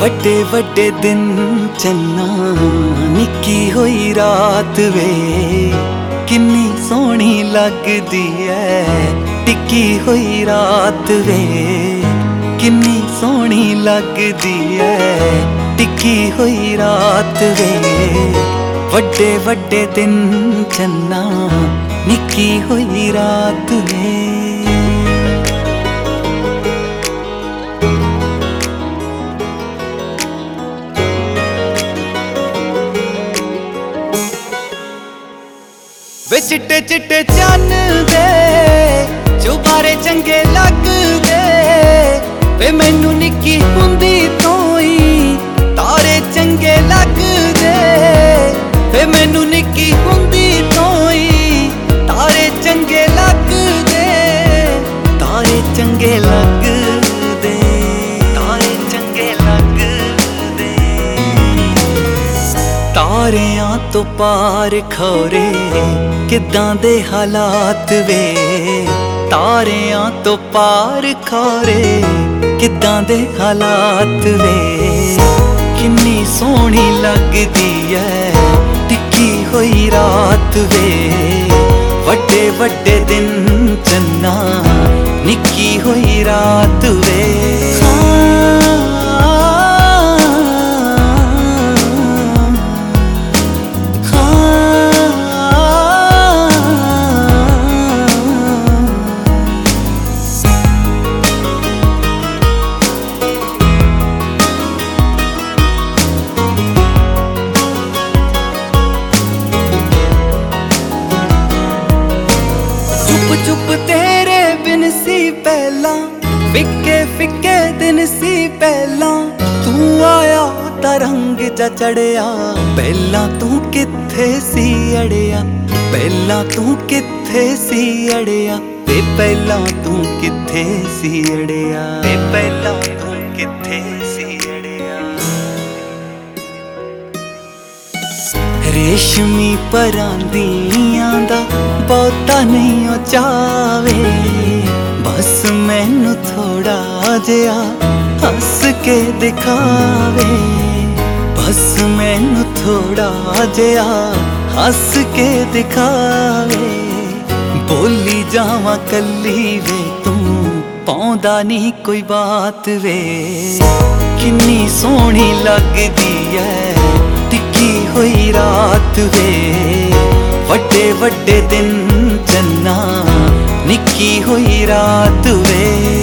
ਵੱਡੇ ਵੱਡੇ ਦਿਨ ਚੰਨਾ ਨਿੱਕੀ ਹੋਈ ਰਾਤ ਵੇ ਕਿੰਨੀ ਸੋਹਣੀ ਲੱਗਦੀ ਐ ਟਿੱਕੀ ਹੋਈ ਰਾਤ ਵੇ ਕਿੰਨੀ ਸੋਹਣੀ ਲੱਗਦੀ ਐ ਟਿੱਕੀ ਹੋਈ ਰਾਤ ਵੇ ਵੱਡੇ ਵੱਡੇ ਦਿਨ ਚੰਨਾ ਨਿੱਕੀ ਹੋਈ ਰਾਤ ਵੇ ਵੇ ਚਿੱਟੇ ਚਿੱਟੇ ਚੰਨ ਦੇ ਚੁਬਾਰੇ ਚੰਗੇ ਲੱਗਦੇ ਵੇ ਮੈਨੂੰ ਨਿੱਕੀ ਹੁੰਦੀ ਤੋਂ ਹੀ ਤਾਰੇ ਚੰਗੇ ਲੱਗਦੇ ਵੇ ਮੈਨੂੰ ਨਿੱਕੀ ਹੁੰਦੀ ਤੋਂ ਹੀ ਤਾਰੇ ਚੰਗੇ ਲੱਗਦੇ ਤਾਰੇ ਚੰਗੇ ਲੱਗਦੇ ਤਾਰੇ ਚੰਗੇ ਲੱਗਦੇ ਤਾਰਿਆਂ ਤੋਂ ਪਾਰ ਖੋਰੇ ਕਿੱਦਾਂ ਦੇ ਹਾਲਾਤ ਵੇ ਤਾਰਿਆਂ ਤੋਂ ਪਾਰ ਖੋਰੇ ਕਿੱਦਾਂ ਦੇ ਹਾਲਾਤ ਵੇ ਕਿੰਨੀ ਸੋਹਣੀ ਲੱਗਦੀ ਐ ਟਿੱਕੀ ਹੋਈ ਰਾਤ ਵੇ ਵੱਡੇ ਵੱਡੇ ਦਿਨ ਚੰਨਾ ਨਿੱਕੀ ਹੋਈ ਰਾਤ ਵੇ ਚੁੱਪ ਤੇਰੇ ਬਿਨ ਸੀ ਪਹਿਲਾਂ ਫਿੱਕੇ ਫਿੱਕੇ ਦਿਨ ਸੀ ਪਹਿਲਾਂ ਤੂੰ ਆਇਆ ਤਾਂ ਰੰਗ ਜਾ ਚੜਿਆ ਪਹਿਲਾਂ ਤੂੰ ਕਿੱਥੇ ਸੀ ਅੜਿਆ ਪਹਿਲਾਂ ਤੂੰ ਕਿੱਥੇ ਸੀ ਅੜਿਆ ਤੇ ਪਹਿਲਾਂ ਤੂੰ ਕਿੱਥੇ ਸੀ ਅੜਿਆ ਤੇ ਪਹਿਲਾਂ ਤੂੰ ਕਿੱਥੇ ਸੀ ਅੜਿਆ ਰੇਸ਼ਮੀ ਪਰਾਂਦੀਆਂ ਦਾ ਬਹੁਤਾ ਨਹੀਂ ਉਹ ਚਾਵੇ ਬਸ ਮੈਨੂੰ ਥੋੜਾ ਜਿਹਾ ਹੱਸ ਕੇ ਦਿਖਾਵੇ ਬਸ ਮੈਨੂੰ ਥੋੜਾ ਜਿਹਾ ਹੱਸ ਕੇ ਦਿਖਾਵੇ ਬੋਲੀ ਜਾਵਾਂ ਕੱਲੀ ਵੇ ਤੂੰ ਪਾਉਂਦਾ ਨਹੀਂ ਕੋਈ ਬਾਤ ਵੇ ਕਿੰਨੀ ਸੋਹਣੀ ਲੱਗਦੀ ਐ ਟਿੱਕੀ ਹੋਈ ਰਾਤ ਵੇ ਵੱਡੇ ਵੱਡੇ ਦਿਨ ਚੰਨਾ ਨਿੱਕੀ ਹੋਈ ਰਾਤ ਵੇ